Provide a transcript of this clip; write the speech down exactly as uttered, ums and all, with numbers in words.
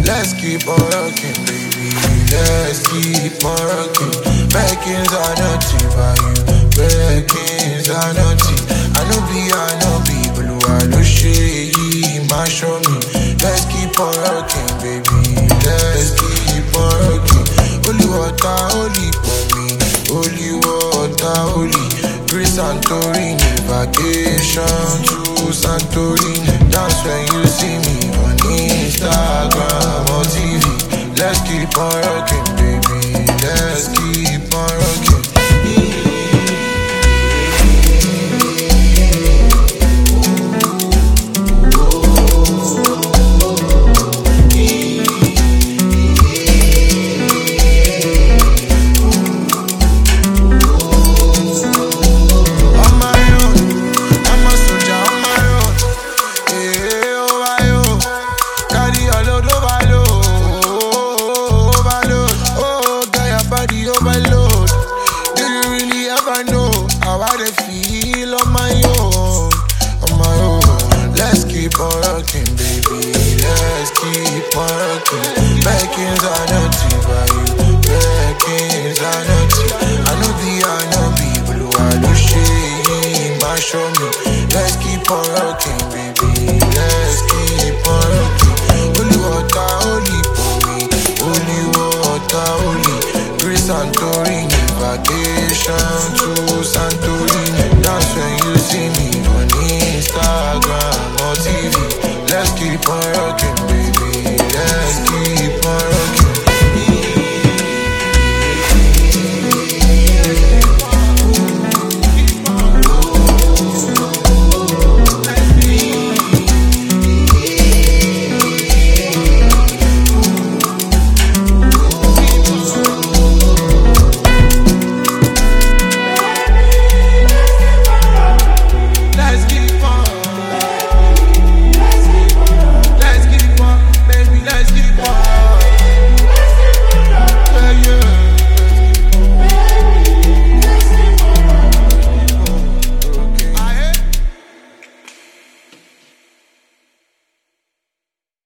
Let's keep on rocking, baby. Let's keep on rocking. Beckins are nothing for you. Beckins are nothing. I know be, I know be, but I don't share you, my show me. Let's keep on rocking, baby. Let's keep on rocking. Holy water, holy for me. Holy water, holy. Greece Santorini, vacation to Santorini. Dance when you see me on Instagram or T V. Let's keep on rocking.